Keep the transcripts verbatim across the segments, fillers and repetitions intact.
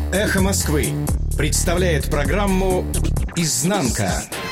«Эхо Москвы» представляет программу «Изнанка».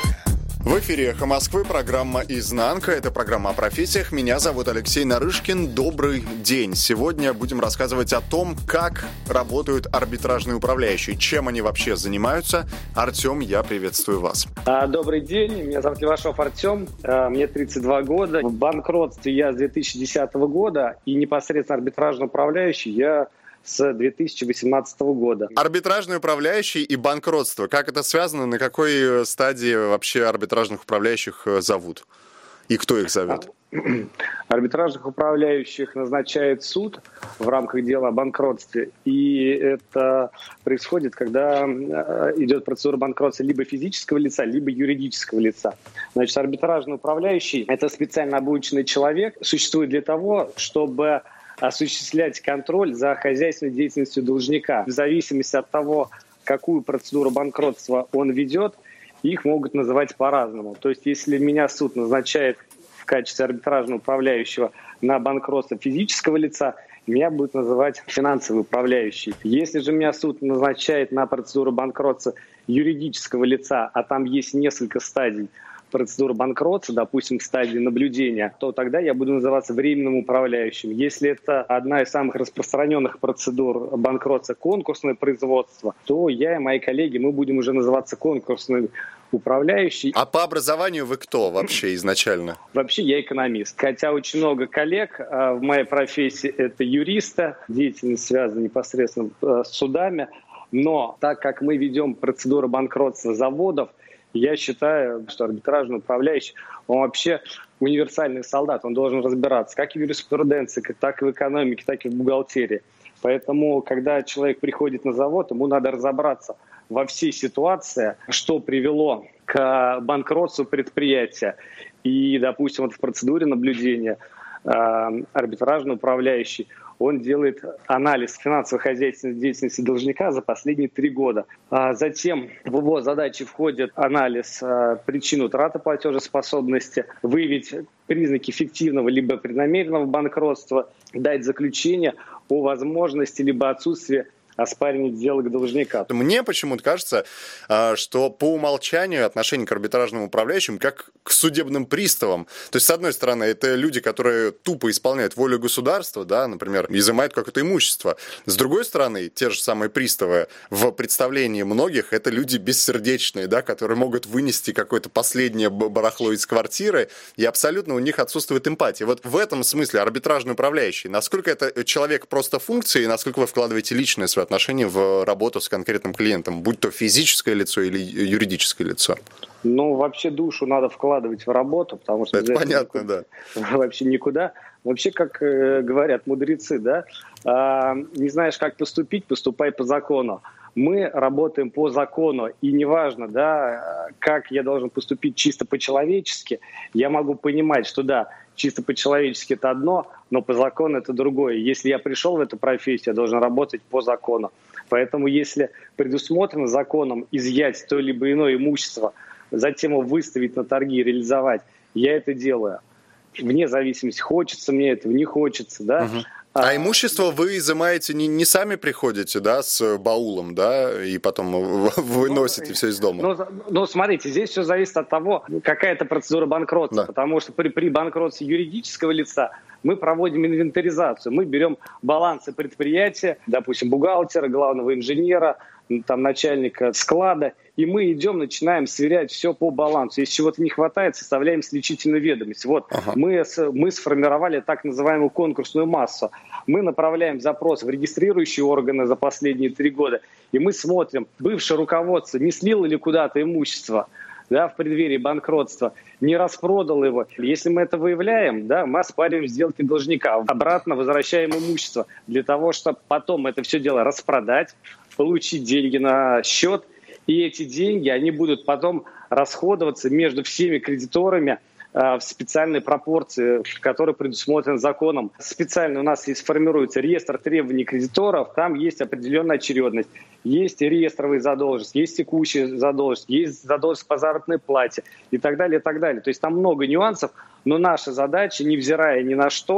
В эфире «Эхо Москвы», программа «Изнанка». Это программа о профессиях. Меня зовут Алексей Нарышкин. Добрый день. Сегодня будем рассказывать о том, как работают арбитражные управляющие, чем они вообще занимаются. Артем, я приветствую вас. Добрый день. Меня зовут Левашов Артем. Мне тридцать два года. В банкротстве я с две тысячи десятого года и непосредственно арбитражный управляющий я с две тысячи восемнадцатого года. Арбитражный управляющий и банкротство. Как это связано? На какой стадии вообще арбитражных управляющих зовут? И кто их зовет? Арбитражных управляющих назначает суд в рамках дела о банкротстве. И это происходит, когда идет процедура банкротства либо физического лица, либо юридического лица. Значит, арбитражный управляющий – это специально обученный человек, существует для того, чтобы осуществлять контроль за хозяйственной деятельностью должника. В зависимости от того, какую процедуру банкротства он ведет, их могут называть по-разному. То есть, если меня суд назначает в качестве арбитражного управляющего на банкротство физического лица, меня будет называть финансовый управляющий. Если же меня суд назначает на процедуру банкротства юридического лица, а там есть несколько стадий процедуры банкротства, допустим, в стадии наблюдения, то тогда я буду называться временным управляющим. Если это одна из самых распространенных процедур банкротства, конкурсное производство, то я и мои коллеги, мы будем уже называться конкурсным управляющий. А по образованию вы кто вообще изначально? Вообще я экономист. Хотя очень много коллег а в моей профессии это юристы, деятельность связана непосредственно с судами. Но так как мы ведем процедуру банкротства заводов, я считаю, что арбитражный управляющий, он вообще универсальный солдат, он должен разбираться как в юриспруденции, так и в экономике, так и в бухгалтерии. Поэтому, когда человек приходит на завод, ему надо разобраться во всей ситуации, что привело к банкротству предприятия. И, допустим, вот в процедуре наблюдения э, арбитражный управляющий, он делает анализ финансово-хозяйственной деятельности должника за последние три года. А затем в его задачи входит анализ а, причин утраты платежеспособности, выявить признаки фиктивного либо преднамеренного банкротства, дать заключение о возможности либо отсутствии оспаривания сделок должника. Мне почему-то кажется, что по умолчанию отношение к арбитражным управляющим как к судебным приставам. То есть, с одной стороны, это люди, которые тупо исполняют волю государства, да, например, изымают какое-то имущество. С другой стороны, те же самые приставы в представлении многих это люди бессердечные, да, которые могут вынести какое-то последнее барахло из квартиры, и абсолютно у них отсутствует эмпатия. Вот в этом смысле арбитражный управляющий, насколько это человек просто функции, и насколько вы вкладываете личное свое отношение в работу с конкретным клиентом, будь то физическое лицо или юридическое лицо? Ну, вообще душу надо вкладывать в работу, потому что... Это понятно, никуда, да. Вообще никуда. Вообще, как э, говорят мудрецы, да, э, не знаешь, как поступить, поступай по закону. Мы работаем по закону, и неважно, да, как я должен поступить чисто по-человечески, я могу понимать, что да, чисто по-человечески это одно, но по закону это другое. Если я пришел в эту профессию, я должен работать по закону. Поэтому если предусмотрено законом изъять то либо иное имущество, затем его выставить на торги и реализовать, я это делаю. Вне зависимости, хочется мне этого, не хочется, да. Угу. А имущество вы изымаете, не, не сами приходите, да, с баулом, да, и потом выносите ну, все из дома? Ну, ну, смотрите, здесь все зависит от того, какая это процедура банкротства, да. Потому что при, при банкротстве юридического лица мы проводим инвентаризацию, мы берем балансы предприятия, допустим, бухгалтера, главного инженера, там, начальника склада, и мы идем, начинаем сверять все по балансу. Если чего-то не хватает, составляем сличительную ведомость. Вот ага. мы, мы сформировали так называемую конкурсную массу. Мы направляем запрос в регистрирующие органы за последние три года, и мы смотрим, бывшее руководство не слило ли куда-то имущество, да, в преддверии банкротства, не распродал его. Если мы это выявляем, да, мы оспариваем сделки должника, обратно возвращаем имущество для того, чтобы потом это все дело распродать, получить деньги на счет, и эти деньги, они будут потом расходоваться между всеми кредиторами в специальной пропорции, которая предусмотрена законом. Специально у нас есть, формируется реестр требований кредиторов, там есть определенная очередность. Есть реестровые задолженности, есть текущие задолженности, есть задолженность по заработной плате и так далее, и так далее. То есть там много нюансов, но наша задача, невзирая ни на что,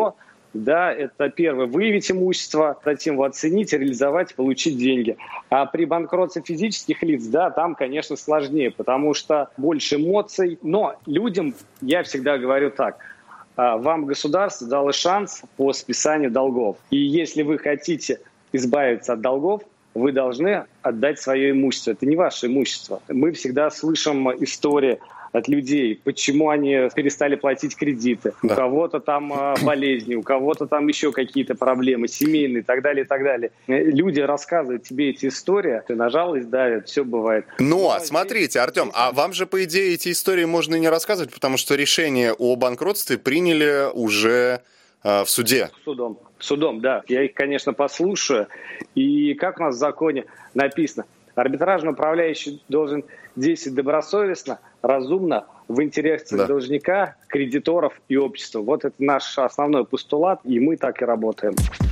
Да, это первое, выявить имущество, затем его оценить, реализовать, получить деньги. А при банкротстве физических лиц, да, там, конечно, сложнее, потому что больше эмоций. Но людям я всегда говорю так: вам государство дало шанс по списанию долгов. И если вы хотите избавиться от долгов, вы должны отдать свое имущество. Это не ваше имущество. Мы всегда слышим истории от людей, почему они перестали платить кредиты. Да. У кого-то там э, болезни, у кого-то там еще какие-то проблемы семейные и так далее, и так далее. Люди рассказывают тебе эти истории, ты на жалость давят, все бывает. Ну, а смотрите, Артем, а вам же, по идее, эти истории можно и не рассказывать, потому что решение о банкротстве приняли уже э, в суде. Судом. Судом, да. Я их, конечно, послушаю. И как у нас в законе написано, арбитражный управляющий должен действовать добросовестно, разумно, в интересах да. должника, кредиторов и общества. Вот это наш основной постулат, и мы так и работаем.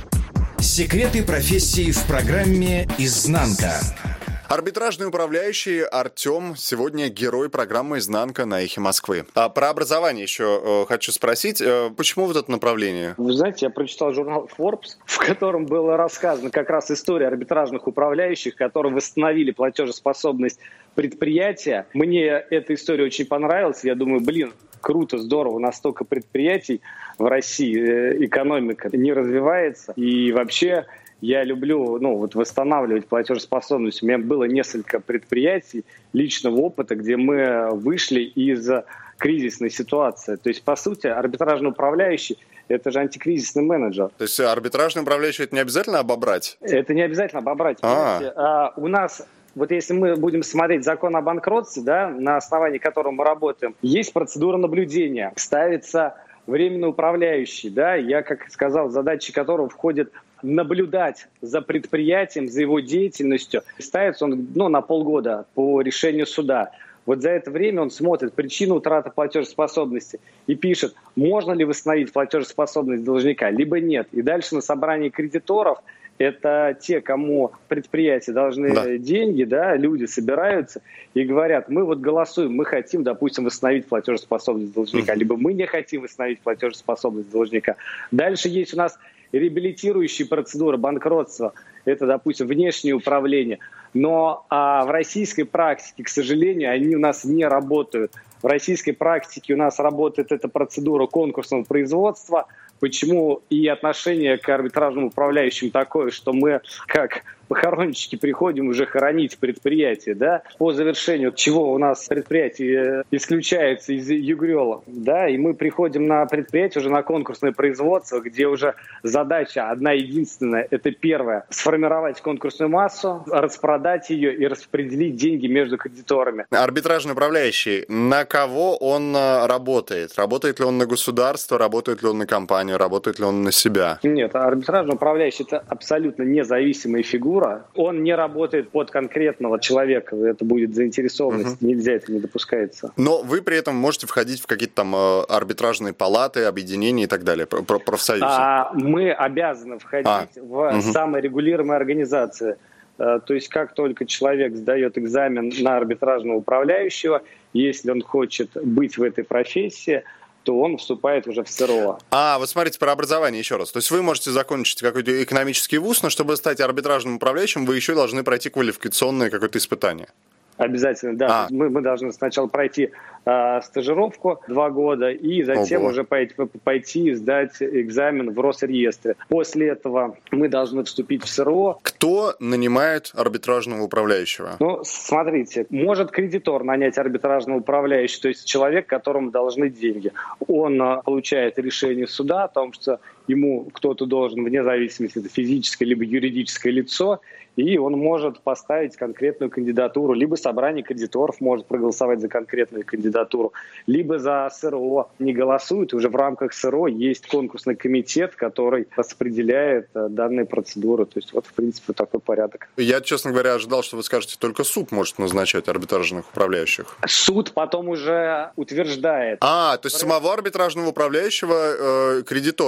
Секреты профессии в программе «Изнанка». Арбитражный управляющий Артем сегодня герой программы «Изнанка» на Эхе Москвы. А про образование еще э, хочу спросить. Э, почему вот это направление? Вы знаете, я прочитал журнал Forbes, в котором было рассказано как раз история арбитражных управляющих, которые восстановили платежеспособность предприятия. Мне эта история очень понравилась. Я думаю, блин, круто, здорово, у нас столько предприятий в России, экономика не развивается. И вообще я люблю ну, вот восстанавливать платежеспособность. У меня было несколько предприятий личного опыта, где мы вышли из кризисной ситуации. То есть, по сути, арбитражный управляющий – это же антикризисный менеджер. То есть арбитражный управляющий – это не обязательно обобрать? Это не обязательно обобрать. А, у нас… Вот если мы будем смотреть закон о банкротстве, да, на основании которого мы работаем, есть процедура наблюдения, ставится временный управляющий, да, я, как сказал, задачи которого входит наблюдать за предприятием, за его деятельностью. Ставится он ну, на полгода по решению суда. Вот за это время он смотрит причину утраты платежеспособности и пишет, можно ли восстановить платежеспособность должника, либо нет. И дальше на собрании кредиторов, это те, кому предприятия должны да. деньги, да, люди собираются и говорят, мы вот голосуем, мы хотим, допустим, восстановить платежеспособность должника, mm-hmm. либо мы не хотим восстановить платежеспособность должника. Дальше есть у нас реабилитирующие процедуры банкротства, это, допустим, внешнее управление. Но а в российской практике, к сожалению, они у нас не работают. В российской практике у нас работает эта процедура конкурсного производства. Почему и отношение к арбитражным управляющим такое, что мы, как похоронщики, приходим уже хоронить предприятие, да, по завершению чего у нас предприятие исключается из ЮГРЕЛа, да, и мы приходим на предприятие уже на конкурсное производство, где уже задача одна единственная, это первое, сформировать конкурсную массу, распродать ее и распределить деньги между кредиторами. Арбитражный управляющий, на кого он работает? Работает ли он на государство, работает ли он на компанию, работает ли он на себя? Нет, арбитражный управляющий – это абсолютно независимая фигура. Он не работает под конкретного человека. Это будет заинтересованность. Угу. Нельзя, это не допускается. Но вы при этом можете входить в какие-то там арбитражные палаты, объединения и так далее, профсоюзы. А, мы обязаны входить а. в угу. саморегулируемые организации. То есть как только человек сдает экзамен на арбитражного управляющего, если он хочет быть в этой профессии, то он вступает уже в СРО. А, вот смотрите, про образование еще раз. То есть вы можете закончить какой-то экономический вуз, но чтобы стать арбитражным управляющим, вы еще должны пройти квалификационное какое-то испытание. Обязательно, да. А. Мы, мы должны сначала пройти э, стажировку два года и затем Ого. уже пойти, пойти и сдать экзамен в Росреестре. После этого мы должны вступить в СРО. Кто нанимает арбитражного управляющего? Ну, смотрите, может кредитор нанять арбитражного управляющего, то есть человек, которому должны деньги. Он э, получает решение суда о том, что ему кто-то должен, вне зависимости, это физическое либо юридическое лицо, и он может поставить конкретную кандидатуру, либо собрание кредиторов может проголосовать за конкретную кандидатуру, либо за СРО не голосуют, уже в рамках СРО есть конкурсный комитет, который распределяет данные процедуры. То есть вот, в принципе, такой порядок. Я, честно говоря, ожидал, что вы скажете, только суд может назначать арбитражных управляющих. Суд потом уже утверждает. А, то есть самого арбитражного управляющего э, кредитор ищет,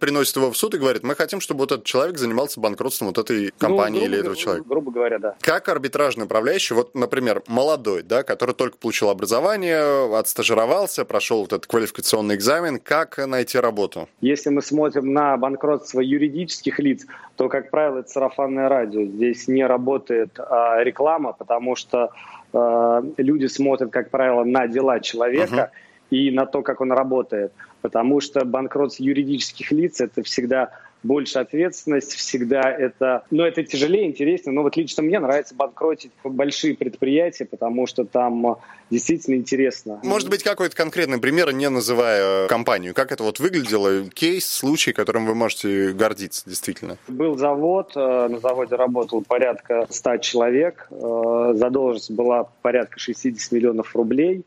приносит его в суд и говорит, мы хотим, чтобы вот этот человек занимался банкротством вот этой компании ну, или этого человека. Грубо говоря, да. Как арбитражный управляющий, вот, например, молодой, да, который только получил образование, отстажировался, прошел вот этот квалификационный экзамен, как найти работу? Если мы смотрим на банкротство юридических лиц, то, как правило, это сарафанное радио. Здесь не работает а, реклама, потому что а, люди смотрят, как правило, на дела человека uh-huh. и на то, как он работает. Потому что банкротство юридических лиц – это всегда больше ответственность, всегда это... Ну, это тяжелее, интереснее. Но вот лично мне нравится банкротить большие предприятия, потому что там действительно интересно. Может быть, какой-то конкретный пример, не называя компанию. Как это вот выглядело? Кейс, случай, которым вы можете гордиться, действительно. Был завод, на заводе работало порядка ста человек. Задолженность была порядка шестьдесят миллионов рублей.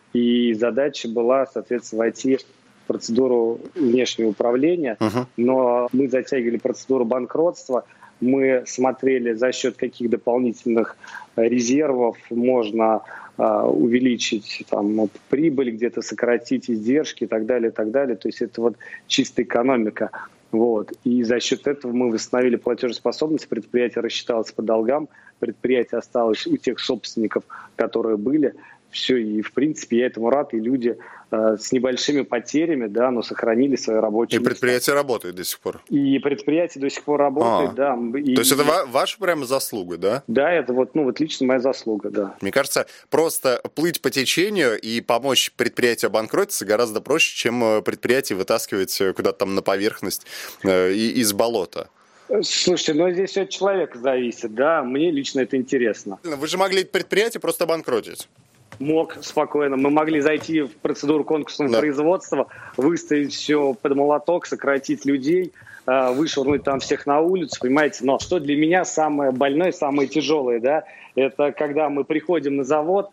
И задача была, соответственно, войти процедуру внешнего управления, uh-huh. но мы затягивали процедуру банкротства, мы смотрели, за счет каких дополнительных резервов можно э, увеличить там, прибыль, где-то сократить издержки и так далее, и так далее. То есть это вот чистая экономика. Вот. И за счет этого мы восстановили платежеспособность, предприятие рассчиталось по долгам, предприятие осталось у тех собственников, которые были. Все, и в принципе я этому рад, и люди э, с небольшими потерями, да, но сохранили свои рабочие места. И предприятие работает до сих пор? И предприятие до сих пор работает, а, да. И, то есть это ва- ваша прямо заслуга, да? Да, это вот, ну, вот лично моя заслуга, да. Мне кажется, просто плыть по течению и помочь предприятию обанкротиться гораздо проще, чем предприятие вытаскивать куда-то там на поверхность э, из болота. Слушайте, ну здесь все от человека зависит, да, мне лично это интересно. Вы же могли предприятие просто обанкротить. Мог спокойно. Мы могли зайти в процедуру конкурсного да. производства, выставить все под молоток, сократить людей, вышвырнуть там всех на улицу, понимаете. Но что для меня самое больное, самое тяжелое, да, это когда мы приходим на завод,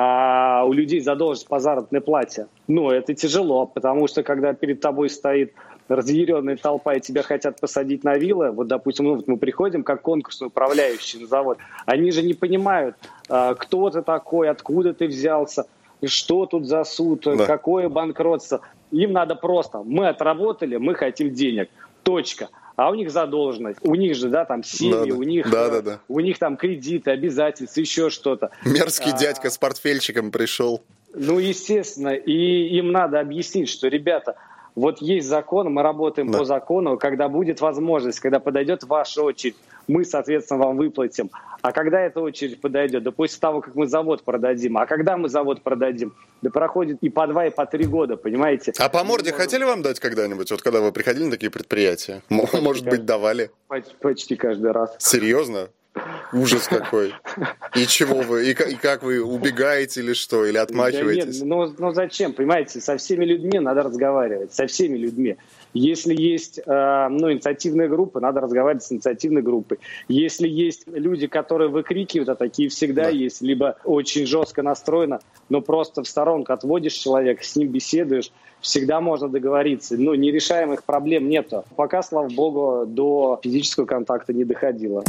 а у людей задолженность по заработной плате. Ну, это тяжело, потому что когда перед тобой стоит разъяренная толпа и тебя хотят посадить на вилы, вот, допустим, ну, вот мы приходим как конкурсный управляющий на завод, они же не понимают, кто ты такой, откуда ты взялся, что тут за суд, да. какое банкротство. Им надо просто, мы отработали, мы хотим денег, точка. А у них задолженность, у них же, да, там семьи, да, у них, да, да, да. у них там кредиты, обязательства, еще что-то. Мерзкий а, дядька с портфельчиком пришел. Ну, естественно, и им надо объяснить, что, ребята, вот есть закон, мы работаем да. по закону, когда будет возможность, когда подойдет ваша очередь, мы, соответственно, вам выплатим. А когда эта очередь подойдет? Да после того, как мы завод продадим. А когда мы завод продадим? Да проходит и по два, и по три года, понимаете? А по морде можем... хотели вам дать когда-нибудь, вот когда вы приходили на такие предприятия? Почти Может быть, давали? Почти, почти каждый раз. Серьезно? Ужас какой. И чего вы? И, и как вы убегаете или что? Или отмахиваетесь? Да нет, ну, ну зачем? Понимаете, со всеми людьми надо разговаривать. Со всеми людьми. Если есть э, ну, инициативная группа, надо разговаривать с инициативной группой. Если есть люди, которые выкрикивают, а такие всегда да. есть, либо очень жестко настроено, но просто в сторонку отводишь человека, с ним беседуешь, всегда можно договориться. Ну, нерешаемых проблем нету. Пока, слава богу, до физического контакта не доходило.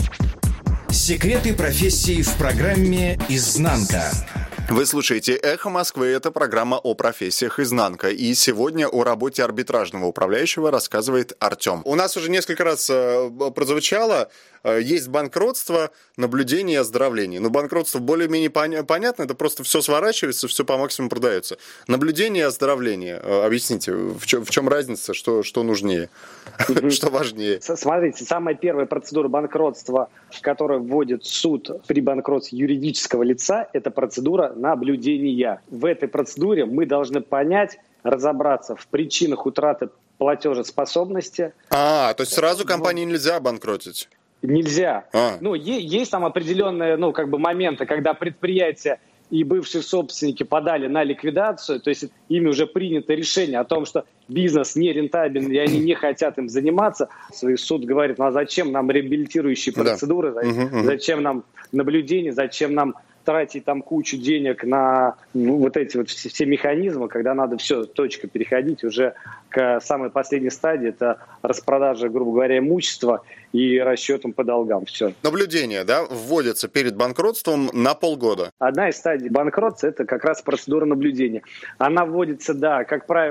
Секреты профессии в программе «Изнанка». Вы слушаете «Эхо Москвы», это программа о профессиях «Изнанка». И сегодня о работе арбитражного управляющего рассказывает Артем. У нас уже несколько раз прозвучало, есть банкротство, наблюдение и оздоровление. Но банкротство более-менее понятно, это просто все сворачивается, все по максимуму продается. Наблюдение и оздоровление. Объясните, в чем, в чем разница, что, что нужнее, что важнее? Смотрите, самая первая процедура банкротства, которую вводит суд при банкротстве юридического лица, это процедура наблюдения. В этой процедуре мы должны понять, разобраться в причинах утраты платежеспособности. А, то есть сразу компании нельзя банкротить? Нельзя. А. Ну, е- есть там определенные, ну, как бы моменты, когда предприятие и бывшие собственники подали на ликвидацию, то есть ими уже принято решение о том, что бизнес не рентабельный, и они не хотят им заниматься. И суд говорит, ну а зачем нам реабилитирующие процедуры, да. зачем, зачем нам наблюдение, зачем нам тратить там кучу денег на ну, вот эти вот все, все механизмы, когда надо все, точка, переходить уже к самой последней стадии, это распродажа, грубо говоря, имущества и расчетом по долгам. Все. Наблюдение, да, вводится перед банкротством на полгода. Одна из стадий банкротства – это как раз процедура наблюдения. Она вводится, да, как правило,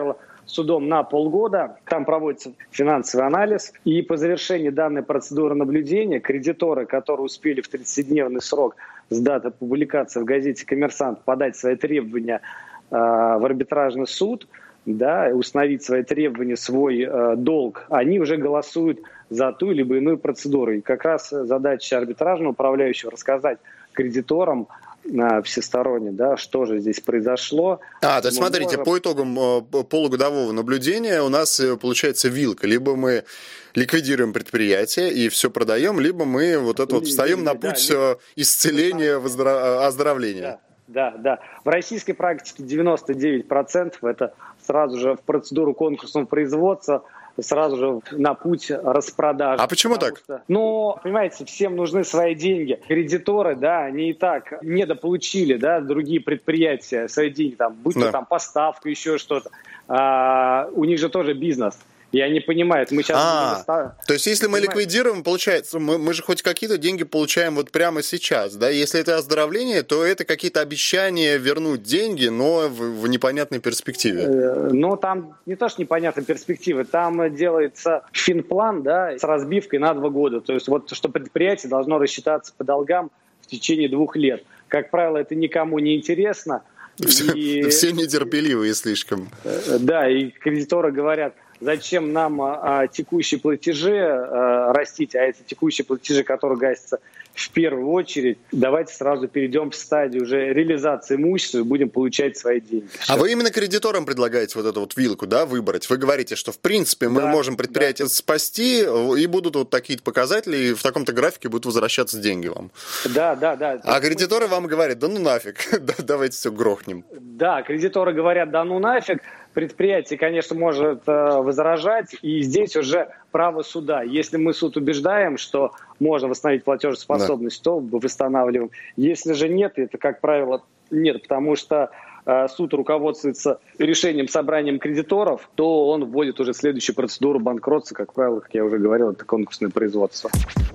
судом на полгода. Там проводится финансовый анализ. И по завершении данной процедуры наблюдения кредиторы, которые успели в тридцатидневный срок с даты публикации в газете «Коммерсант» подать свои требования э, в арбитражный суд, да, установить свои требования, свой э, долг, они уже голосуют за ту либо иную процедуру. И как раз задача арбитражного управляющего рассказать кредиторам э, всесторонне, да, что же здесь произошло. А, то есть мы смотрите, можем... по итогам э, полугодового наблюдения у нас э, получается вилка. Либо мы ликвидируем предприятие и все продаем, либо мы вот это вот встаем на путь да, исцеления, выздоров... оздоровления. Да, да, да. В российской практике девяносто девять процентов это сразу же в процедуру конкурсного производства, сразу же на путь распродажи. А почему так? Что, ну, понимаете, всем нужны свои деньги. Кредиторы, да, они и так недополучили, да, другие предприятия свои деньги, там, будь да. то там поставка, еще что-то. А, у них же тоже бизнес. И они понимают, мы сейчас... А, доста... то есть, если мы Понимаете? ликвидируем, получается, мы, мы же хоть какие-то деньги получаем вот прямо сейчас, да? Если это оздоровление, то это какие-то обещания вернуть деньги, но в, в непонятной перспективе. Ну, там не то, что непонятной перспективы, там делается финплан, да, с разбивкой на два года. То есть, вот, что предприятие должно рассчитаться по долгам в течение двух лет. Как правило, это никому не интересно. Все, и... все нетерпеливые слишком. Да, и кредиторы говорят, зачем нам а, текущие платежи а, растить, а эти текущие платежи, которые гасятся в первую очередь, давайте сразу перейдем в стадию уже реализации имущества и будем получать свои деньги. А вы именно кредиторам предлагаете вот эту вот вилку, да, выбрать? Вы говорите, что в принципе мы да, можем предприятие да. спасти, и будут вот такие показатели, и в таком-то графике будут возвращаться деньги вам. Да, да, да. А кредиторы мы... вам говорят, да ну нафиг, давайте все грохнем. Да, кредиторы говорят, да ну нафиг. Предприятие, конечно, может э, возражать, и здесь уже право суда. Если мы суд убеждаем, что можно восстановить платежеспособность, да. то восстанавливаем. Если же нет, это, как правило, нет, потому что э, суд руководствуется решением собранием кредиторов, то он вводит уже следующую процедуру банкротства, как правило, как я уже говорил, это конкурсное производство.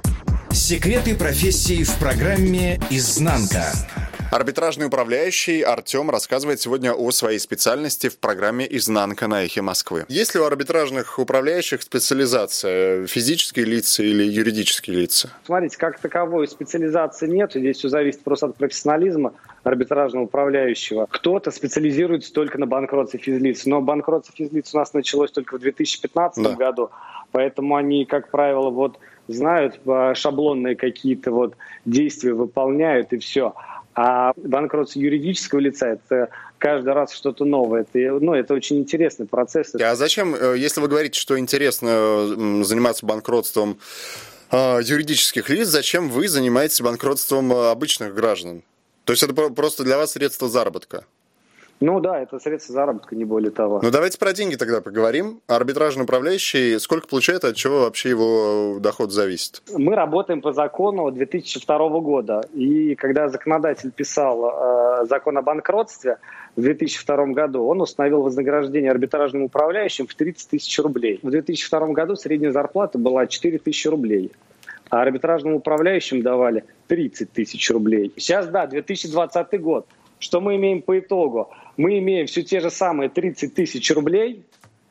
Секреты профессии в программе «Изнанка». Арбитражный управляющий Артем рассказывает сегодня о своей специальности в программе «Изнанка» на Эхе Москвы. Есть ли у арбитражных управляющих специализация? Физические лица или юридические лица? Смотрите, как таковой специализации нет. Здесь все зависит просто от профессионализма арбитражного управляющего. Кто-то специализируется только на банкротстве физлиц, но банкротство физлиц у нас началось только в две тысячи пятнадцатом да. году, поэтому они, как правило, вот знают шаблонные какие-то вот действия, выполняют и все. А банкротство юридического лица – это каждый раз что-то новое. Это, ну, это очень интересный процесс. А зачем, если вы говорите, что интересно заниматься банкротством юридических лиц, зачем вы занимаетесь банкротством обычных граждан? То есть это просто для вас средство заработка? Ну да, это средство заработка, не более того. Ну давайте про деньги тогда поговорим. Арбитражный управляющий сколько получает, от чего вообще его доход зависит? Мы работаем по закону две тысячи второго года. И когда законодатель писал э, закон о банкротстве в две тысячи втором году, он установил вознаграждение арбитражным управляющим в тридцать тысяч рублей. В две тысячи втором году средняя зарплата была четыре тысячи рублей. А арбитражным управляющим давали тридцать тысяч рублей. Сейчас, да, две тысячи двадцатый год. Что мы имеем по итогу? Мы имеем все те же самые тридцать тысяч рублей,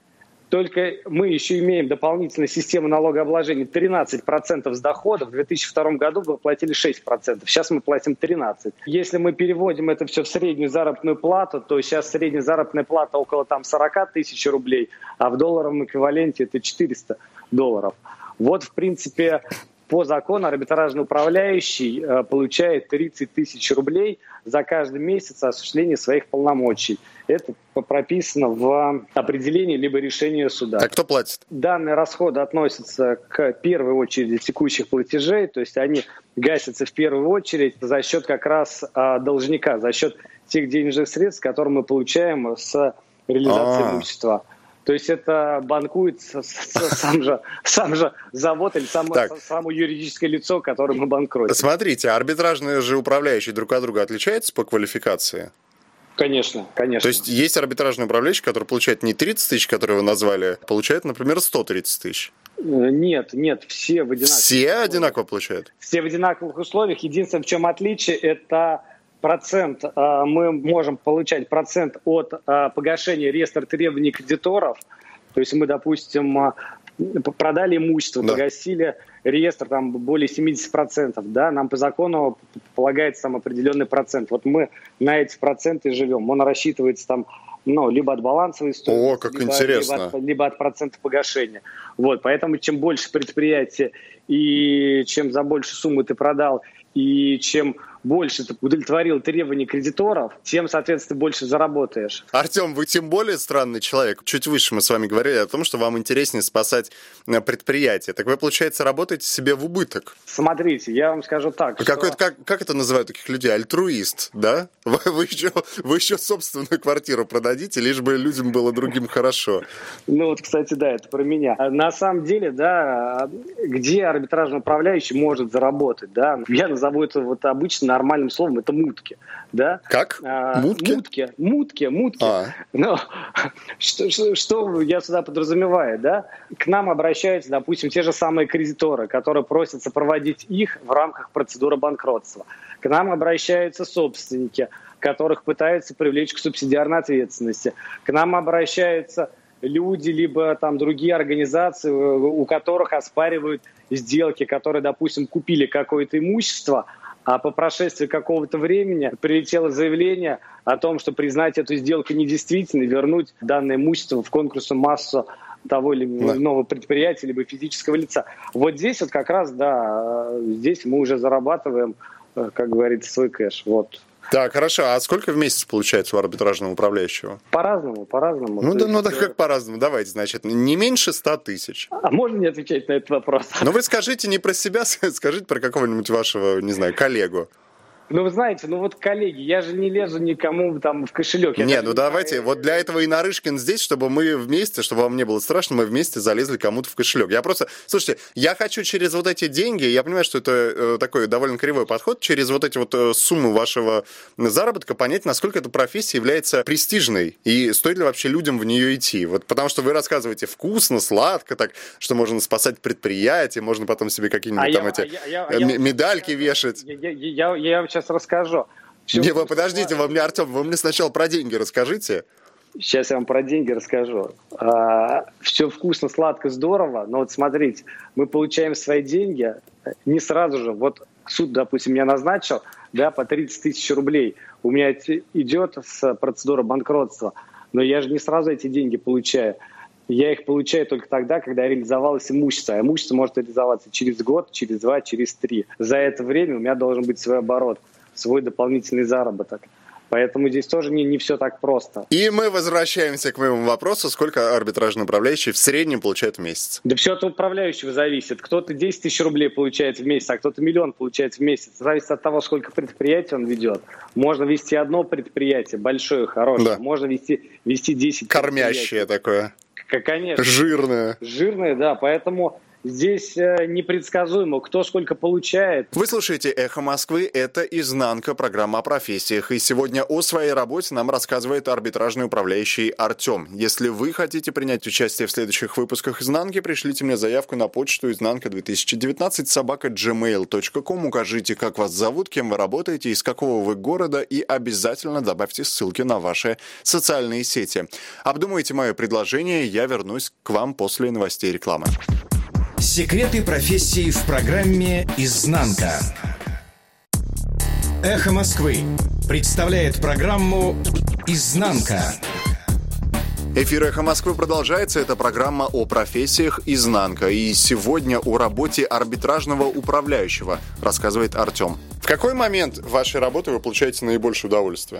только мы еще имеем дополнительную систему налогообложения тринадцать процентов с доходов. В две тысячи втором году мы платили шесть процентов, сейчас мы платим тринадцать процентов. Если мы переводим это все в среднюю заработную плату, то сейчас средняя заработная плата около там, сорок тысяч рублей, а в долларовом эквиваленте это четыреста долларов. Вот, в принципе, по закону арбитражный управляющий э, получает тридцать тысяч рублей за каждый месяц осуществления своих полномочий. Это прописано в определении либо решении суда. А кто платит? Данные расходы относятся к первой очереди текущих платежей, то есть они гасятся в первую очередь за счет как раз э, должника, за счет тех денежных средств, которые мы получаем с реализации А-а-а. имущества. То есть это банкует сам же, сам же завод или сам, само юридическое лицо, которое мы банкротим. Смотрите, арбитражные же управляющие друг от друга отличаются по квалификации? Конечно, конечно. То есть есть арбитражный управляющий, который получает не тридцать тысяч, которые вы назвали, а получает, например, сто тридцать тысяч? Нет, нет, все в одинаковых Все условиях. одинаково получают? Все в одинаковых условиях. Единственное, в чем отличие, это процент, мы можем получать процент от погашения реестра требований кредиторов. То есть мы, допустим, продали имущество, да. погасили реестр там более семьдесят процентов, да, нам по закону полагается там определенный процент. Вот мы на эти проценты живем. Он рассчитывается там, ну, либо от балансовой стоимости, О, как либо, интересно. Либо, от, либо от процента погашения. Вот, поэтому чем больше предприятие и чем за большую сумму ты продал, и чем больше ты удовлетворил требования кредиторов, тем, соответственно, больше заработаешь. Артем, вы тем более странный человек. Чуть выше мы с вами говорили о том, что вам интереснее спасать предприятие. Так вы, получается, работаете себе в убыток. Смотрите, я вам скажу так. Как, что... это, как, как это называют таких людей? Альтруист, да? Вы, вы, еще, вы еще собственную квартиру продадите, лишь бы людям было другим хорошо. Ну вот, кстати, да, это про меня. На самом деле, да, где арбитражный управляющий может заработать, да? Я назову это вот обычно нормальным словом, это мутки, да? Как? А, мутки? Мутки, мутки, мутки. А. Ну, что, что, что я сюда подразумеваю, да? К нам обращаются, допустим, те же самые кредиторы, которые просят сопроводить их в рамках процедуры банкротства. К нам обращаются собственники, которых пытаются привлечь к субсидиарной ответственности. К нам обращаются люди, либо там другие организации, у которых оспаривают сделки, которые, допустим, купили какое-то имущество, а по прошествии какого-то времени прилетело заявление о том, что признать эту сделку недействительной, вернуть данное имущество в конкурсную массу того или иного предприятия, либо физического лица. Вот здесь вот как раз, да, здесь мы уже зарабатываем, как говорится, свой кэш. Вот. Так, хорошо. А сколько в месяц получается у арбитражного управляющего? По-разному, по-разному. Ну, да, есть... ну да, как по-разному? Давайте, значит, не меньше ста тысяч. А можно не отвечать на этот вопрос? Ну, вы скажите не про себя, скажите про какого-нибудь вашего, не знаю, коллегу. Ну, вы знаете, ну вот, коллеги, я же не лезу никому там в кошелек. Я не, ну не давайте, знаю. Вот для этого и Нарышкин здесь, чтобы мы вместе, чтобы вам не было страшно, мы вместе залезли кому-то в кошелек. Я просто, слушайте, я хочу через вот эти деньги, я понимаю, что это э, такой довольно кривой подход, через вот эти вот э, суммы вашего заработка понять, насколько эта профессия является престижной и стоит ли вообще людям в нее идти. Вот потому что вы рассказываете вкусно, сладко, так, что можно спасать предприятие, можно потом себе какие-нибудь а там я, эти а я, а я, медальки я, вешать. Я, я, я, я вам сейчас расскажу. Все не, вы подождите, вы мне, Артем, вы мне сначала про деньги расскажите. Сейчас я вам про деньги расскажу. А, все вкусно, сладко, здорово, но вот смотрите, мы получаем свои деньги не сразу же. Вот суд, допустим, меня назначил, да, по тридцать тысяч рублей. У меня идет с процедура банкротства, но я же не сразу эти деньги получаю. Я их получаю только тогда, когда реализовалось имущество. А имущество может реализоваться через год, через два, через три. За это время у меня должен быть свой оборот, свой дополнительный заработок. Поэтому здесь тоже не, не все так просто. И мы возвращаемся к моему вопросу. Сколько арбитражный управляющий в среднем получает в месяц? Да все от управляющего зависит. Кто-то десять тысяч рублей получает в месяц, а кто-то миллион получает в месяц. Зависит от того, сколько предприятий он ведет. Можно вести одно предприятие, большое, хорошее. Да. Можно вести, вести десять. Кормящее такое. Конечно. Жирное. Жирное, да. Поэтому здесь э, непредсказуемо, кто сколько получает. Вы слушаете «Эхо Москвы». Это «Изнанка», программа о профессиях. И сегодня о своей работе нам рассказывает арбитражный управляющий Артем. Если вы хотите принять участие в следующих выпусках «Изнанки», пришлите мне заявку на почту изнанка две тысячи девятнадцать собака джи мейл точка ком. Укажите, как вас зовут, кем вы работаете, из какого вы города, и обязательно добавьте ссылки на ваши социальные сети. Обдумайте мое предложение, я вернусь к вам после новостей и рекламы. Секреты профессии в программе «Изнанка». «Эхо Москвы» представляет программу «Изнанка». Эфир «Эхо Москвы» продолжается. Это программа о профессиях «Изнанка». И сегодня о работе арбитражного управляющего рассказывает Артем. В какой момент вашей работы вы получаете наибольшее удовольствие?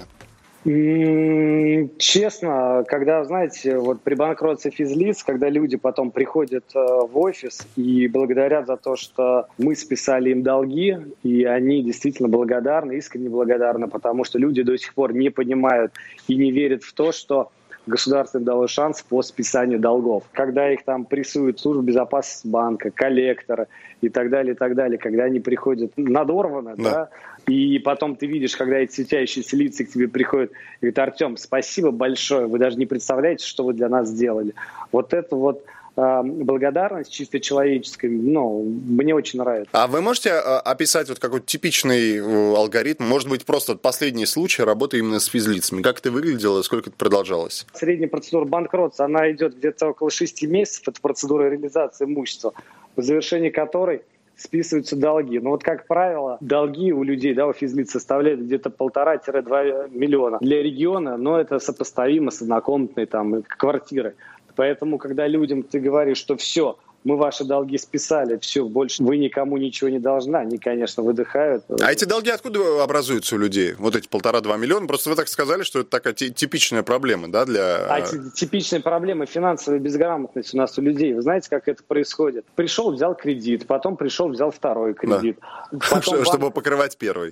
Честно, когда, знаете, вот при банкротстве физлиц, когда люди потом приходят в офис и благодарят за то, что мы списали им долги, и они действительно благодарны, искренне благодарны, потому что люди до сих пор не понимают и не верят в то, что государство им дало шанс по списанию долгов. Когда их там прессуют служба безопасности банка, коллекторы и так далее, и так далее, когда они приходят надорвано, да. да, и потом ты видишь, когда эти светящиеся лица к тебе приходят и говорят: Артем, спасибо большое, вы даже не представляете, что вы для нас сделали. Вот это вот э, благодарность чисто человеческая, ну, мне очень нравится. А вы можете описать вот какой-то типичный алгоритм, может быть, просто последний случай работы именно с физлицами? Как это выглядело, сколько это продолжалось? Средняя процедура банкротства, она идет где-то около шести месяцев, это процедура реализации имущества, по завершении которой списываются долги. Но вот, как правило, долги у людей, да, у физлиц составляют где-то полтора-два миллиона. Для региона, но это сопоставимо с однокомнатной там квартирой. Поэтому, когда людям ты говоришь, что все, мы ваши долги списали, все, больше вы никому ничего не должны, они, конечно, выдыхают. А эти долги откуда образуются у людей? Вот эти полтора-два миллиона? Просто вы так сказали, что это такая типичная проблема, да, для... А типичная проблема финансовая безграмотность у нас у людей. Вы знаете, как это происходит? Пришел, взял кредит, потом пришел, взял второй кредит. Да. Потом Чтобы банк... покрывать первый.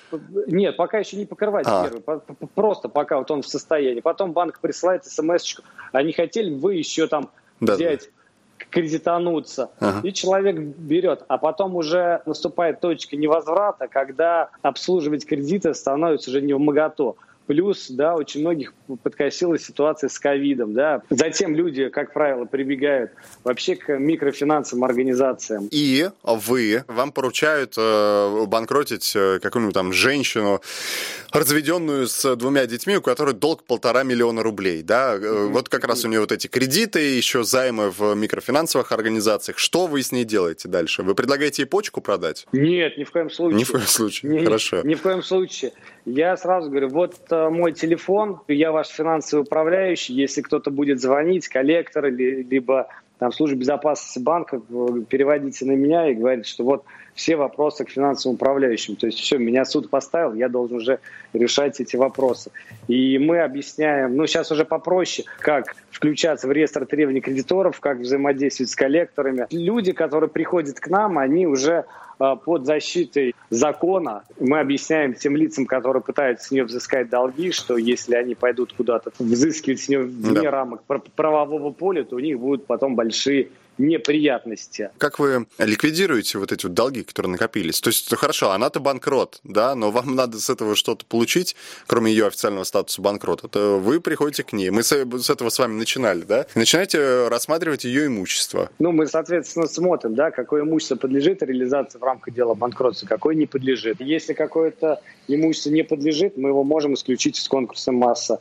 Нет, пока еще не покрывать а. первый. Просто пока вот он в состоянии. Потом банк присылает смс-очку. А не хотели бы вы еще там да, взять... Да. кредитануться, ага. и человек берет. А потом уже наступает точка невозврата, когда обслуживать кредиты становится уже невмоготу. Плюс, да, очень многих подкосила ситуация с ковидом, да. Затем люди, как правило, прибегают вообще к микрофинансовым организациям. И вы, вам поручают э, банкротить какую-нибудь там женщину, разведенную с двумя детьми, у которой долг полтора миллиона рублей, да. Mm-hmm. Вот как раз у нее вот эти кредиты, еще займы в микрофинансовых организациях. Что вы с ней делаете дальше? Вы предлагаете ей почку продать? Нет, ни в коем случае. Ни в коем случае, ни, хорошо. Ни в коем случае. Я сразу говорю, вот мой телефон, я ваш финансовый управляющий, если кто-то будет звонить, коллектор, либо там служба безопасности банка, переводите на меня и говорите, что вот все вопросы к финансовым управляющим. То есть все, меня суд поставил, я должен уже решать эти вопросы. И мы объясняем, ну сейчас уже попроще, как включаться в реестр требований кредиторов, как взаимодействовать с коллекторами. Люди, которые приходят к нам, они уже под защитой закона. Мы объясняем тем лицам, которые пытаются с нее взыскать долги, что если они пойдут куда-то взыскивать с нее вне да. рамок правового поля, то у них будут потом большие неприятности. Как вы ликвидируете вот эти вот долги, которые накопились? То есть, хорошо, она-то банкрот, да, но вам надо с этого что-то получить, кроме ее официального статуса банкрота. То вы приходите к ней. Мы с этого с вами начинали, да? Начинаете рассматривать ее имущество. Ну, мы, соответственно, смотрим, да, какое имущество подлежит реализации в рамках дела банкротства, какое не подлежит. Если какое-то имущество не подлежит, мы его можем исключить из конкурса масса.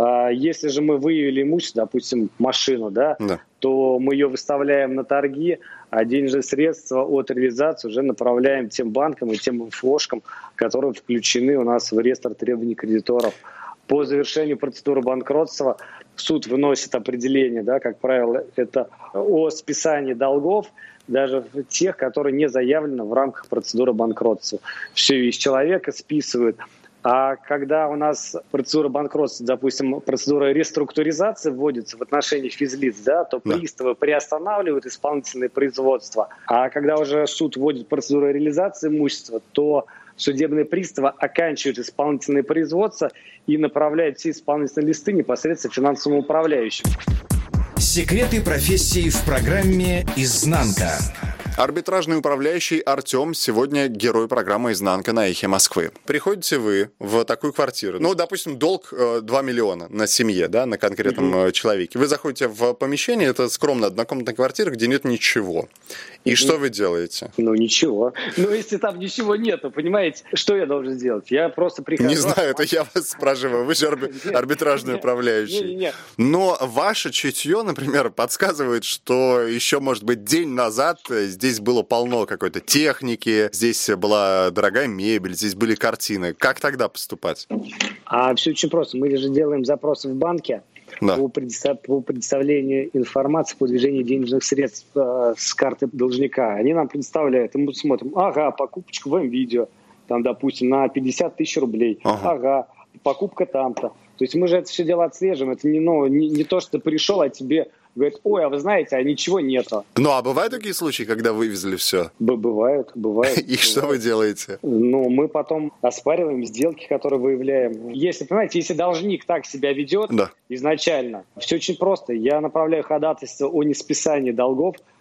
Если же мы выявили имущество, допустим, машину, да, да. то мы ее выставляем на торги, а денежные средства от реализации уже направляем тем банкам и тем флошкам, которые включены у нас в реестр требований кредиторов. По завершению процедуры банкротства суд выносит определение, да, как правило, это о списании долгов, даже тех, которые не заявлены в рамках процедуры банкротства. Все из человека списывают. А когда у нас процедура банкротства, допустим, процедура реструктуризации вводится в отношении физлиц, да, то да. приставы приостанавливают исполнительное производство. А когда уже суд вводит процедуру реализации имущества, то судебные приставы оканчивают исполнительное производство и направляют все исполнительные листы непосредственно финансовым управляющим. Секреты профессии в программе «Изнанка». Арбитражный управляющий Артем сегодня герой программы «Изнанка» на Эхе Москвы. Приходите вы в такую квартиру. Ну, допустим, долг два миллиона на семье, да, на конкретном mm-hmm. человеке. Вы заходите в помещение, это скромная однокомнатная квартира, где нет ничего. И mm-hmm. что вы делаете? Ну, ничего. Ну, если там ничего нету, понимаете, что я должен сделать? Я просто прихожу... Не знаю, это я вас спрашиваю. Вы же арбитражный управляющий. Но ваше чутье, например, подсказывает, что еще, может быть, день назад здесь Здесь было полно какой-то техники, здесь была дорогая мебель, здесь были картины. Как тогда поступать? А все очень просто. Мы же делаем запросы в банке да. по, предостав... по предоставлению информации по движению денежных средств э, с карты должника. Они нам предоставляют, и мы смотрим, ага, покупочка в М-видео, там, допустим, на пятьдесят тысяч рублей. Ага. ага, покупка там-то. То есть мы же это все дело отслеживаем. Это не, ну, не, не то, что ты пришел, а тебе говорят, ой, а вы знаете, а ничего нету. Ну, а бывают такие случаи, когда вывезли все? Б- бывают, бывают. И бывают. Что вы делаете? Ну, мы потом оспариваем сделки, которые выявляем. Если, понимаете, если должник так себя ведет да. изначально, все очень просто. Я направляю ходатайство о несписании долгов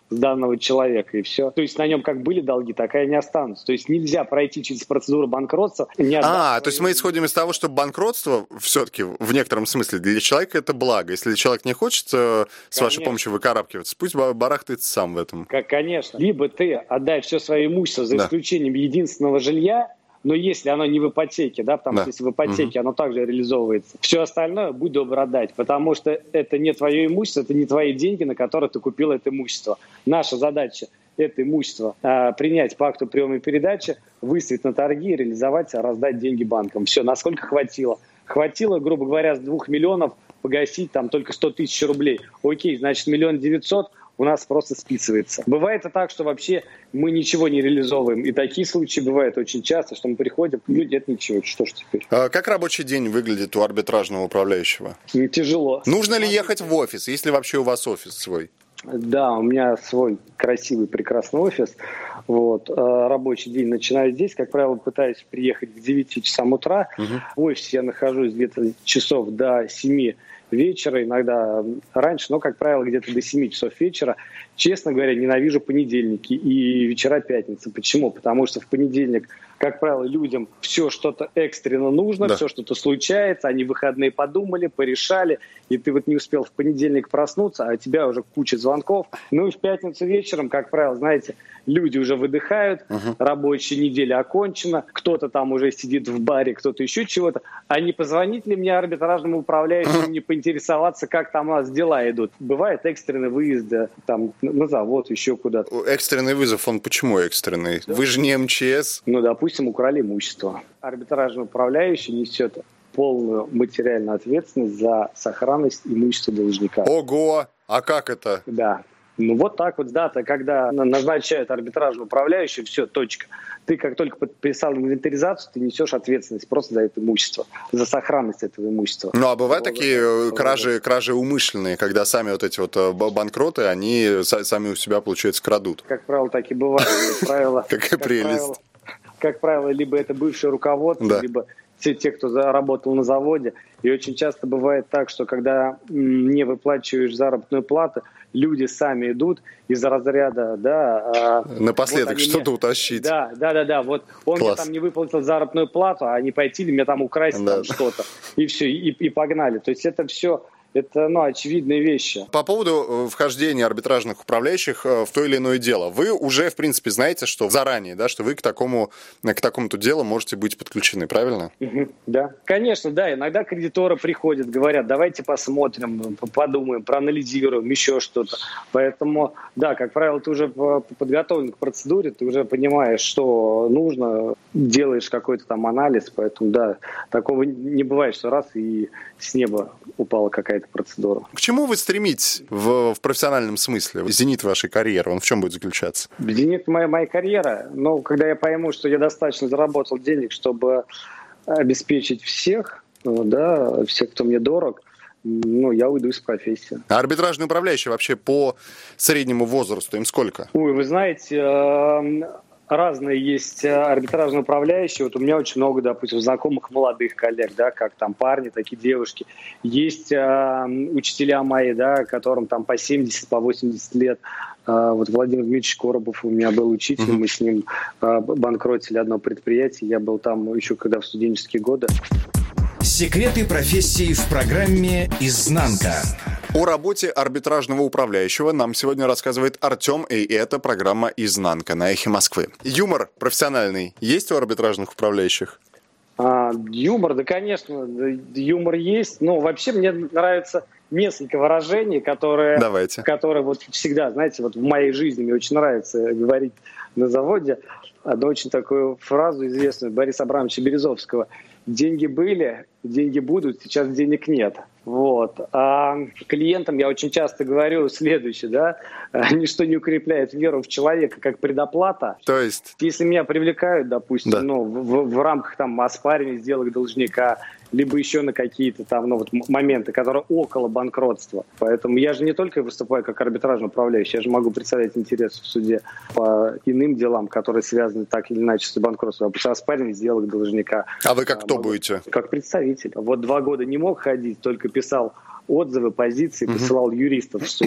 с данного человека, и все. То есть на нем как были долги, так и они останутся. То есть нельзя пройти через процедуру банкротства. Не а, то есть мы исходим из того, что банкротство все-таки в некотором смысле для человека это благо. Если человек не хочет э, с Конечно. вашей помощью выкарабкиваться, пусть барахтается сам в этом. Как, конечно. Либо ты отдай все свое имущество за да. исключением единственного жилья, но если оно не в ипотеке, да, потому да. что если в ипотеке, угу. оно также реализовывается. Все остальное будь добр отдать, потому что это не твое имущество, это не твои деньги, на которые ты купил это имущество. Наша задача это имущество а, принять по акту приема и передачи, выставить на торги, реализовать, раздать деньги банкам. Все, насколько хватило? Хватило, грубо говоря, с двух миллионов погасить там только сто тысяч рублей. Окей, значит, миллион девятьсот у нас просто списывается. Бывает и так, что вообще мы ничего не реализовываем. И такие случаи бывают очень часто, что мы приходим, люди, это ничего, что ж теперь. А как рабочий день выглядит у арбитражного управляющего? Тяжело. Нужно ли ехать в офис, если вообще у вас офис свой? Да, у меня свой красивый, прекрасный офис. Вот. Рабочий день начинаю здесь. Как правило, пытаюсь приехать к девяти часам утра. Угу. В офисе я нахожусь где-то часов до семи вечера, иногда раньше, но, как правило, где-то до семи часов вечера. Честно говоря, ненавижу понедельники и вечера пятницы. Почему? Потому что в понедельник, как правило, людям все что-то экстренно нужно, да. все что-то случается, они в выходные подумали, порешали, и ты вот не успел в понедельник проснуться, а у тебя уже куча звонков. Ну и в пятницу вечером, как правило, знаете, люди уже выдыхают, uh-huh. рабочая неделя окончена, кто-то там уже сидит в баре, кто-то еще чего-то. А не позвонить ли мне арбитражному управляющему, uh-huh. не поинтересоваться, как там у нас дела идут? Бывают экстренные выезды там на завод, еще куда-то. Экстренный вызов, он почему экстренный? Да. Вы же не эм че эс. Ну, допустим, украли имущество. Арбитражный управляющий несет полную материальную ответственность за сохранность имущества должника. Ого! А как это? Да. Ну, вот так вот, да, когда назначают арбитражного управляющего, все, точка. Ты как только подписал инвентаризацию, ты несешь ответственность просто за это имущество, за сохранность этого имущества. Ну, а бывают вот, такие вот, кражи, вот. кражи умышленные, когда сами вот эти вот банкроты, они сами у себя, получается, крадут? Как правило, так и бывает. Какая прелесть. Как правило, либо это бывшее руководство, либо те, те, кто заработал на заводе. И очень часто бывает так, что когда не выплачиваешь заработную плату, люди сами идут из-за разряда, да. Напоследок вот что-то мне... утащить. Да, да, да, да. Вот он Класс. мне там не выплатил заработную плату, а не пойти ли мне там украсть да. там что-то. И все, и, и погнали. То есть это все... Это, ну, очевидные вещи. По поводу вхождения арбитражных управляющих в то или иное дело. Вы уже, в принципе, знаете, что заранее, да, что вы к такому, к такому-то делу можете быть подключены, правильно? Угу, да. Конечно, да. Иногда кредиторы приходят, говорят, давайте посмотрим, подумаем, проанализируем, еще что-то. Поэтому, да, как правило, ты уже подготовлен к процедуре, ты уже понимаешь, что нужно, делаешь какой-то там анализ. Поэтому, да, такого не бывает, что раз и с неба упала какая-то процедура. К чему вы стремитесь в, в профессиональном смысле? Зенит вашей карьеры, он в чем будет заключаться? Зенит моей, моей карьеры, ну, когда я пойму, что я достаточно заработал денег, чтобы обеспечить всех, да, всех, кто мне дорог, ну, я уйду из профессии. А арбитражный управляющий вообще по среднему возрасту им сколько? Ой, вы знаете... Разные есть арбитражные управляющие. Вот у меня очень много, допустим, знакомых молодых коллег, да, как там парни, так и девушки. Есть э, учителя мои, да, которым там по семьдесят, по восемьдесят лет. Э, вот Владимир Дмитриевич Коробов у меня был учитель, мы с ним э, банкротили одно предприятие. Я был там еще когда в студенческие годы. Секреты профессии в программе «Изнанка». О работе арбитражного управляющего нам сегодня рассказывает Артем, и это программа «Изнанка» на Эхе Москвы. Юмор профессиональный есть у арбитражных управляющих? А, юмор, да, конечно, юмор есть. Но вообще мне нравится несколько выражений, которые, Давайте. которые вот всегда, знаете, вот в моей жизни мне очень нравится говорить на заводе. Одну очень такую фразу известную Бориса Абрамовича Березовского. Деньги были, деньги будут, сейчас денег нет. Вот. А клиентам я очень часто говорю следующее, да, ничто не укрепляет веру в человека, как предоплата. То есть? Если меня привлекают, допустим, да. ну, в, в рамках там оспаривания сделок должника, либо еще на какие-то там, ну, вот моменты, которые около банкротства. Поэтому я же не только выступаю как арбитражный управляющий, я же могу представлять интересы в суде по иным делам, которые связаны так или иначе с банкротством, а по оспариванию сделок должника. А вы как а, кто могу, будете? Как представитель. Вот два года не мог ходить, только писал отзывы, позиции, посылал юристов в суд.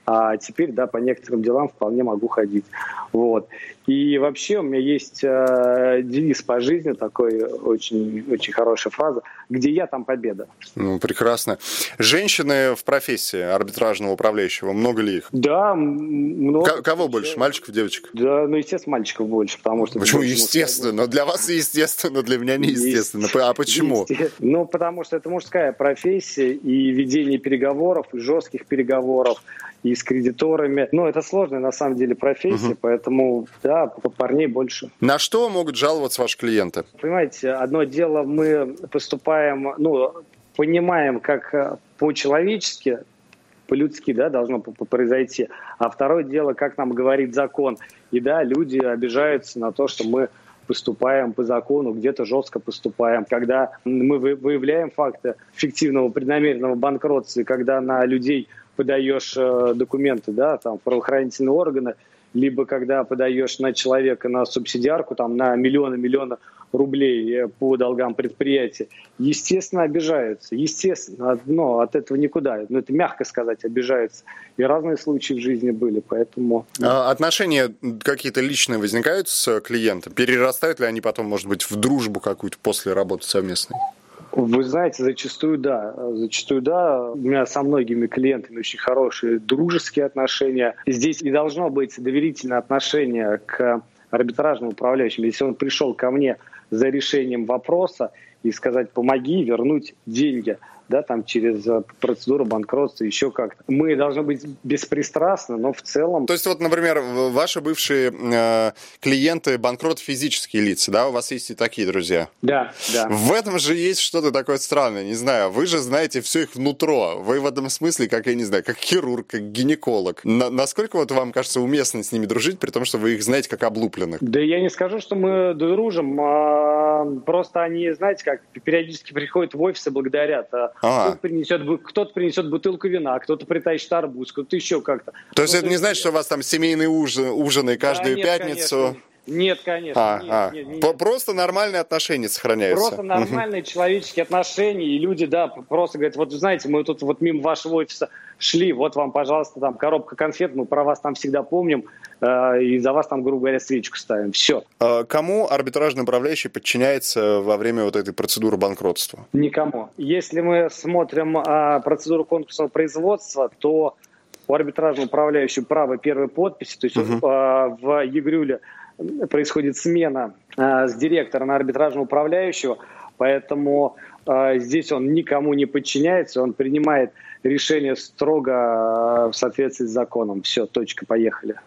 а теперь, да, по некоторым делам вполне могу ходить. Вот. И вообще у меня есть э, девиз по жизни, такой очень, очень хорошая фраза: где я, там победа. Ну, прекрасно. Женщины в профессии арбитражного управляющего, много ли их? Да, много. К- кого больше, мальчиков, девочек? Да, ну, естественно, мальчиков больше, потому что... Почему естественно? Для вас естественно, для меня неестественно. А почему? Ну, потому что это мужская профессия, и ведение переговоров, и жестких переговоров, и с кредиторами. Ну, это сложная, на самом деле, профессия, угу. Поэтому, да, парней больше. На что могут жаловаться ваши клиенты? Понимаете, одно дело, мы поступаем, ну, понимаем, как по-человечески, по-людски, да, должно произойти. А второе дело, как нам говорит закон. И да, люди обижаются на то, что мы поступаем по закону, где-то жестко поступаем. Когда мы выявляем факты фиктивного преднамеренного банкротства, и когда на людей подаешь э, документы, да, там, в правоохранительные органы, либо когда подаешь на человека на субсидиарку, там, на миллионы-миллионы рублей по долгам предприятия, естественно, обижаются. Естественно, но от этого никуда. Ну, это мягко сказать, обижаются. И разные случаи в жизни были, поэтому... А отношения какие-то личные возникают с клиентом? Перерастают ли они потом, может быть, в дружбу какую-то после работы совместной? Вы знаете, зачастую да. Зачастую да. У меня со многими клиентами очень хорошие дружеские отношения. Здесь и должно быть доверительное отношение к арбитражному управляющему. Если он пришел ко мне за решением вопроса и сказать: помоги вернуть деньги, да, там через процедуру банкротства, еще как-то. Мы должны быть беспристрастны, но в целом... То есть вот, например, ваши бывшие э, клиенты банкроты физические лица, да, у вас есть и такие друзья? Да, да. В этом же есть что-то такое странное, не знаю, вы же знаете все их внутро, вы в этом смысле, как, я не знаю, как хирург, как гинеколог. На, насколько вот вам кажется уместно с ними дружить, при том, что вы их знаете как облупленных? Да я не скажу, что мы дружим, а просто они, знаете, как периодически приходят в офис и благодарят. А. Кто-то принесет, кто-то принесет бутылку вина, кто-то притащит арбуз, кто-то еще как-то. То есть ну, это не значит, что у вас там семейные ужины, ужины каждую да, нет, пятницу? Конечно. Нет, конечно. А, нет, а. Нет, нет, нет. Просто нормальные отношения сохраняются. Просто нормальные человеческие отношения. И люди, да, просто говорят: вот знаете, мы тут вот мимо вашего офиса шли, вот вам, пожалуйста, там коробка конфет, мы про вас там всегда помним, э, и за вас там, грубо говоря, свечку ставим. Все. А кому арбитражный управляющий подчиняется во время вот этой процедуры банкротства? Никому. Если мы смотрим э, процедуру конкурсного производства, то у арбитражного управляющего право первой подписи, то есть uh-huh. э, в ЕГРЮЛе происходит смена э, с директора на арбитражного управляющего, поэтому э, здесь он никому не подчиняется, он принимает решение строго э, в соответствии с законом. Все, точка, поехали.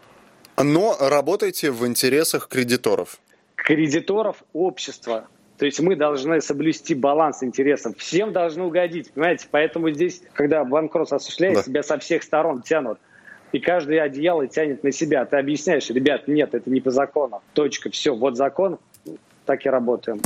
Но работаете в интересах кредиторов? Кредиторов общества. То есть мы должны соблюсти баланс интересов. Всем должны угодить, понимаете? Поэтому здесь, когда банкротство осуществляется, да. тебя со всех сторон тянут. И каждое одеяло тянет на себя. Ты объясняешь: ребят, нет, это не по закону. Точка, все, вот закон, так и работаем.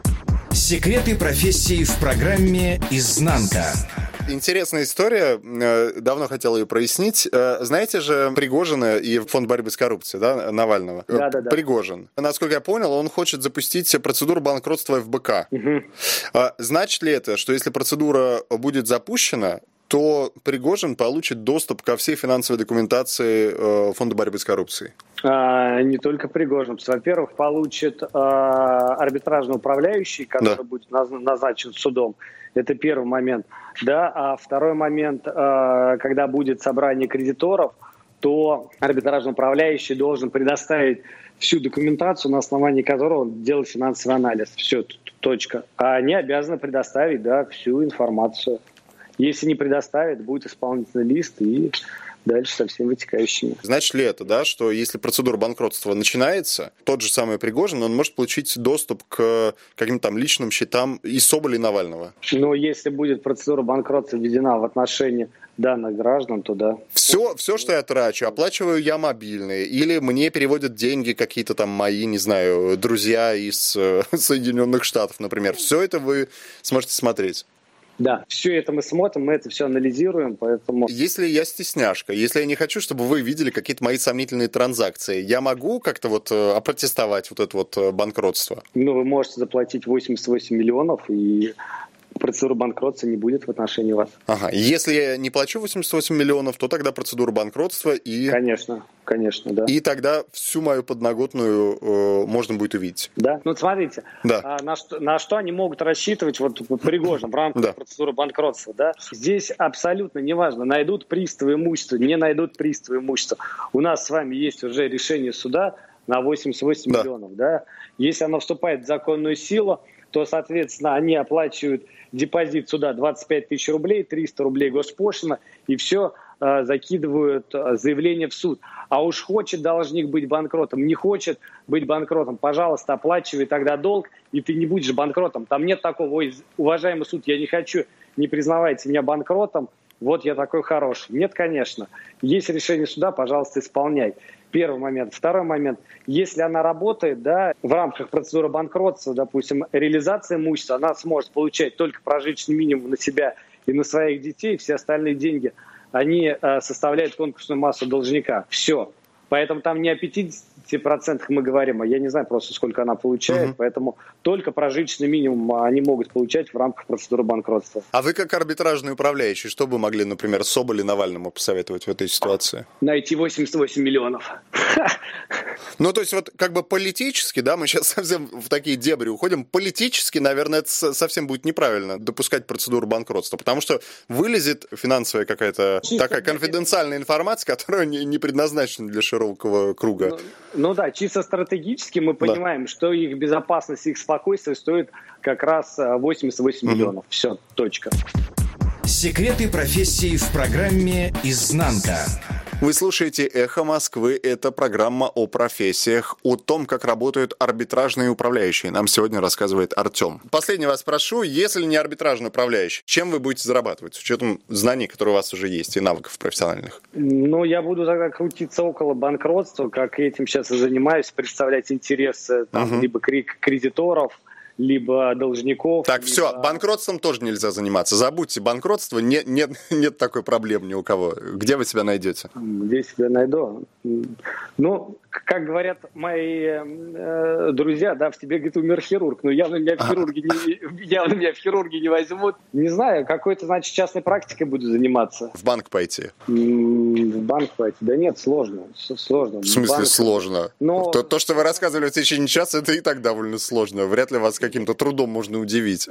Секреты профессии в программе «Изнанка». Интересная история, давно хотел ее прояснить. Знаете же Пригожина и фонд борьбы с коррупцией, да, Навального? Да, да, да. Пригожин. Насколько я понял, он хочет запустить процедуру банкротства эф бэ ка. Угу. Значит ли это, что если процедура будет запущена, то Пригожин получит доступ ко всей финансовой документации фонда борьбы с коррупцией? А, не только Пригожин. Во-первых, получит а, арбитражный управляющий, который да. будет назначен судом. Это первый момент. Да, а второй момент, а, когда будет собрание кредиторов, то арбитражный управляющий должен предоставить всю документацию, на основании которой он делает финансовый анализ. Все, точка. А они обязаны предоставить, да, всю информацию. Если не предоставит, будет исполнительный лист и дальше со всеми вытекающими. Значит ли это, да, что если процедура банкротства начинается, тот же самый Пригожин, он может получить доступ к каким-то там личным счетам и Соболя, и Навального? Но если будет процедура банкротства введена в отношении данных граждан, то да. Все, все, что я трачу, оплачиваю я мобильные, или мне переводят деньги какие-то там мои, не знаю, друзья из Соединенных Штатов, например. Все это вы сможете смотреть. Да, все это мы смотрим, мы это все анализируем, поэтому... Если я стесняшка, если я не хочу, чтобы вы видели какие-то мои сомнительные транзакции, я могу как-то вот опротестовать вот это вот банкротство? Ну, вы можете заплатить восемьдесят восемь миллионов и процедуры банкротства не будет в отношении вас. Ага. Если я не плачу восемьдесят восемь миллионов, то тогда процедура банкротства и... Конечно, конечно, да. И тогда всю мою подноготную э, можно будет увидеть. Да. Ну, смотрите, да. а, на, что, на что они могут рассчитывать вот Пригожин в рамках да. процедуры банкротства, да? Здесь абсолютно неважно, найдут приставы имущества, не найдут приставы имущества. У нас с вами есть уже решение суда на восемьдесят восемь да. миллионов, да? Если оно вступает в законную силу, то, соответственно, они оплачивают депозит суда двадцать пять тысяч рублей, триста рублей госпошлина, и все э, закидывают э, заявление в суд. А уж хочет должник быть банкротом, не хочет быть банкротом, пожалуйста, оплачивай тогда долг, и ты не будешь банкротом. Там нет такого: ой, уважаемый суд, я не хочу, не признавайте меня банкротом, вот я такой хороший. Нет, конечно. Есть решение суда, пожалуйста, исполняй. Первый момент. Второй момент. Если она работает, да, в рамках процедуры банкротства, допустим, реализация имущества, она сможет получать только прожиточный минимум на себя и на своих детей. Все остальные деньги, они э, составляют конкурсную массу должника. Все. Поэтому там не о пятидесяти процентах мы говорим, а я не знаю просто, сколько она получает, угу. поэтому только прожиточный минимум они могут получать в рамках процедуры банкротства. А вы как арбитражный управляющий, что бы могли, например, Соболь и Навальному посоветовать в этой ситуации? Найти восемьдесят восемь миллионов. Ну, то есть вот как бы политически, да, мы сейчас совсем в такие дебри уходим, политически, наверное, это совсем будет неправильно допускать процедуру банкротства, потому что вылезет финансовая какая-то чисто такая конфиденциальная информация, которая не, не предназначена для широкого круга. Ну, ну да, чисто стратегически мы понимаем, да. что их безопасность, их спокойствие стоит как раз восемьдесят восемь угу. миллионов. Все, точка. Секреты профессии в программе «Изнанка». Вы слушаете «Эхо Москвы». Это программа о профессиях, о том, как работают арбитражные управляющие. Нам сегодня рассказывает Артем. Последний вас спрошу, если не арбитражный управляющий, чем вы будете зарабатывать с учетом знаний, которые у вас уже есть, и навыков профессиональных? Ну, я буду тогда крутиться около банкротства, как этим сейчас и занимаюсь, представлять интересы там, угу. либо кредиторов, либо должников. Так, либо... все, банкротством тоже нельзя заниматься. Забудьте банкротство, нет, нет, нет такой проблемы ни у кого. Где вы себя найдете? Где себя найду? Ну, как говорят мои э, друзья, да, в тебе, говорит, умер хирург. Но явно меня в хирурги не, явно меня в хирурги не возьмут. Не знаю, какой-то, значит, частной практикой буду заниматься. В банк пойти? В банк пойти? Да нет, сложно. Сложно. В смысле банк... сложно? Но... То, то, что вы рассказывали в течение часа, это и так довольно сложно. Вряд ли вас каким-то трудом можно удивить.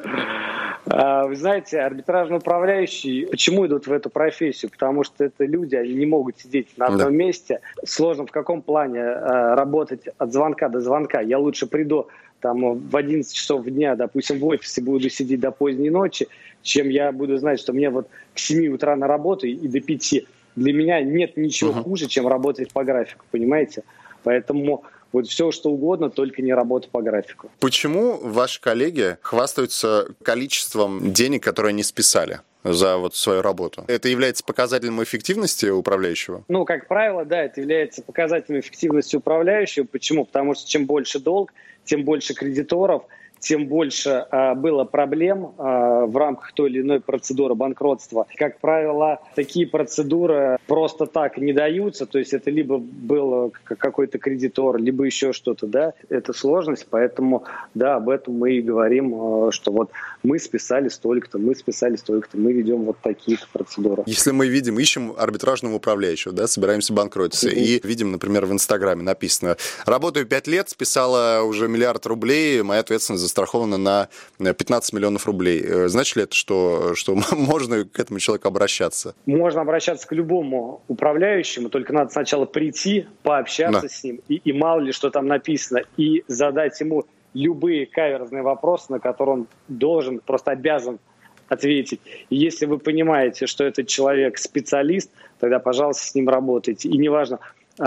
Вы знаете, арбитражные управляющие, почему идут в эту профессию? Потому что это люди, они не могут сидеть на одном да. месте. Сложно в каком плане работать от звонка до звонка. Я лучше приду там, в одиннадцать часов дня, допустим, в офисе, буду сидеть до поздней ночи, чем я буду знать, что мне вот к семи утра на работу и до пяти. Для меня нет ничего uh-huh. хуже, чем работать по графику, понимаете? Поэтому... Вот все, что угодно, только не работа по графику. Почему ваши коллеги хвастаются количеством денег, которые они списали за вот свою работу? Это является показателем эффективности управляющего? Ну, как правило, да, это является показателем эффективности управляющего. Почему? Потому что чем больше долг, тем больше кредиторов, тем больше э, было проблем э, в рамках той или иной процедуры банкротства. Как правило, такие процедуры просто так не даются, то есть это либо был какой-то кредитор, либо еще что-то, да, это сложность, поэтому, да, об этом мы и говорим, э, что вот мы списали столько-то, мы списали столько-то, мы ведем вот такие-то процедуры. Если мы видим, ищем арбитражного управляющего, да, собираемся банкротиться, mm-hmm. и видим, например, в Инстаграме написано: работаю пять лет, списала уже миллиард рублей, моя ответственность за страхована на пятнадцать миллионов рублей. Значит ли это, что, что можно к этому человеку обращаться? Можно обращаться к любому управляющему, только надо сначала прийти, пообщаться да. с ним, и, и мало ли что там написано, и задать ему любые каверзные вопросы, на которые он должен, просто обязан ответить. И если вы понимаете, что этот человек специалист, тогда, пожалуйста, с ним работайте. И неважно,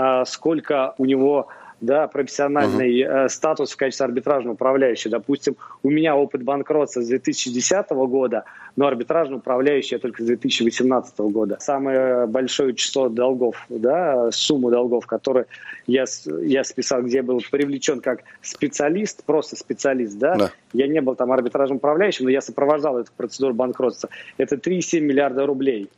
сколько у него... да, профессиональный uh-huh. э, статус в качестве арбитражного управляющего. Допустим, у меня опыт банкротства с две тысячи десятого года, но арбитражный управляющий я только с две тысячи восемнадцатого года. Самое большое число долгов, да, сумму долгов, которые я, я списал, где я был привлечен как специалист, просто специалист, да, uh-huh. я не был там арбитражным управляющим, но я сопровождал эту процедуру банкротства. Это три целых семь десятых миллиарда рублей.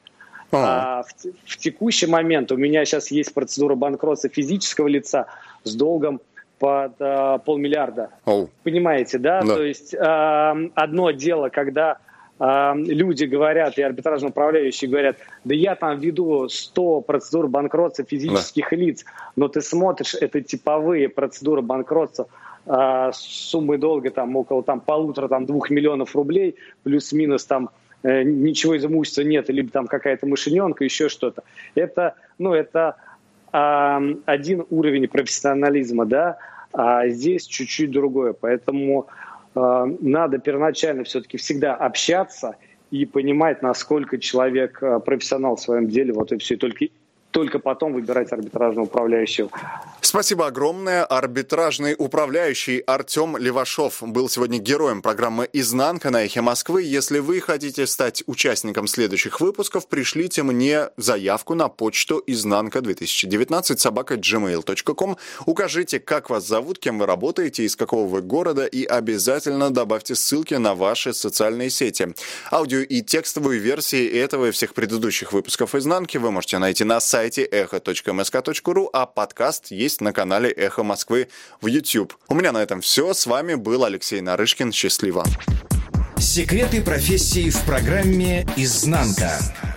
А в, в текущий момент у меня сейчас есть процедура банкротства физического лица с долгом под а, полмиллиарда. Oh. Понимаете, да? да? То есть а, одно дело, когда э, люди говорят, и арбитражные управляющие говорят, да я там веду сто процедур банкротства физических да. лиц, но ты смотришь, это типовые процедуры банкротства э, с суммой долга там около там, полутора, там, двух миллионов рублей, плюс-минус там э, ничего из имущества нет, либо там какая-то мышененка, еще что-то. Это, ну, это э, один уровень профессионализма, да, а здесь чуть-чуть другое. Поэтому э, надо первоначально все-таки всегда общаться и понимать, насколько человек э, профессионал в своем деле. Вот и все. И только, только потом выбирать арбитражного управляющего. Спасибо огромное. Арбитражный управляющий Артем Левашов был сегодня героем программы «Изнанка» на Эхе Москвы. Если вы хотите стать участником следующих выпусков, пришлите мне заявку на почту изнанка две тысячи девятнадцать собака джи мейл точка ком. Укажите, как вас зовут, кем вы работаете, из какого вы города, и обязательно добавьте ссылки на ваши социальные сети. Аудио и текстовые версии этого и всех предыдущих выпусков «Изнанки» вы можете найти на сайте эхо точка эм эс ка точка ру, а подкаст есть на канале «Эхо Москвы» в YouTube. У меня на этом все. С вами был Алексей Нарышкин. Счастливо. Секреты профессии в программе «Изнанка».